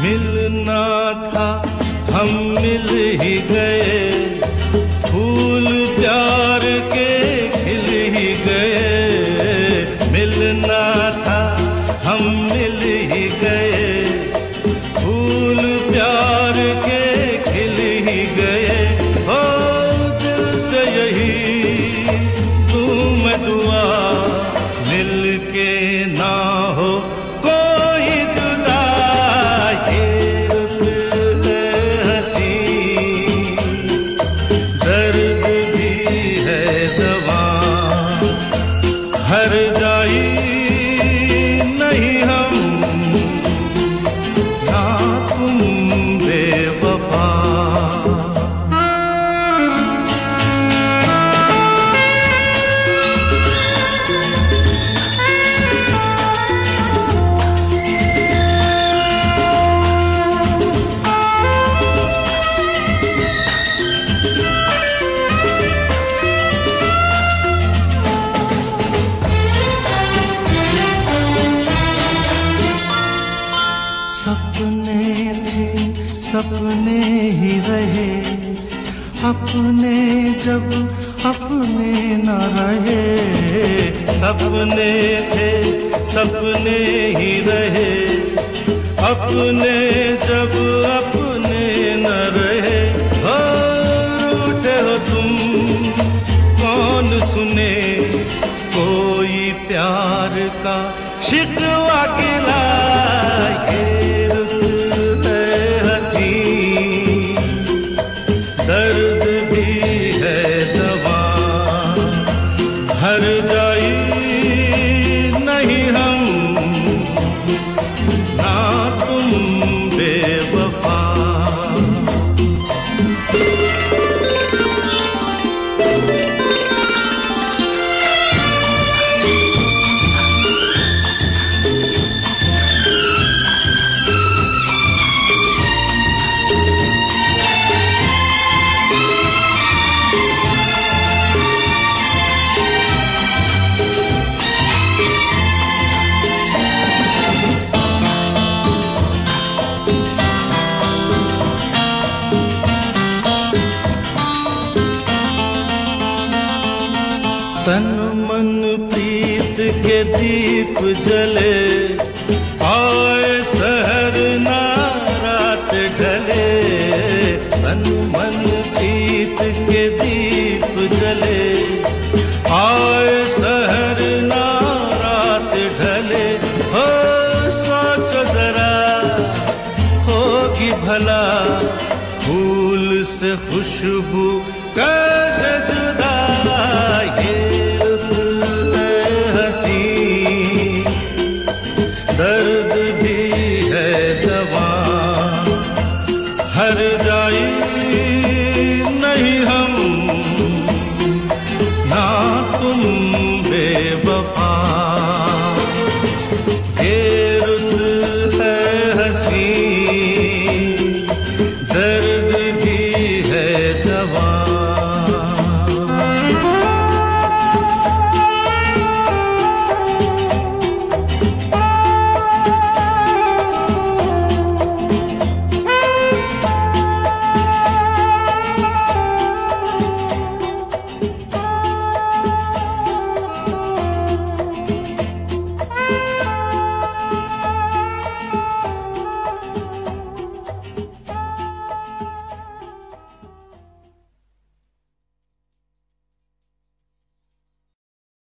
मिलना था हम मिल ही गए, फूल प्यार के खिल ही गए। मिलना था हम मिल ही गए, फूल प्यार के खिल ही गए। ओ दिल से यही तू मैं दुआ, मिल के ना हो कोई जुदा। ये रुत है हंसी, दर्द भी है जवां, हर जाई नहीं हम ना तुम बेवफा। सपने थे सपने ही रहे, अपने जब अपने न रहे। सपने थे सपने ही रहे, अपने जब अपने न रहे। हो रूठे हो तुम कौन सुने, कोई प्यार का शिकवा गिला। दर्द भी है जवां, हर जाई नहीं हम ना तुम बेवफा। तन मन प्रीत के दीप जले, आए सहर ना रात ढले। तन मन प्रीत के दीप जले, आए सहर ना रात ढले। हो सोचो जरा होगी भला, फूल से खुशबू कर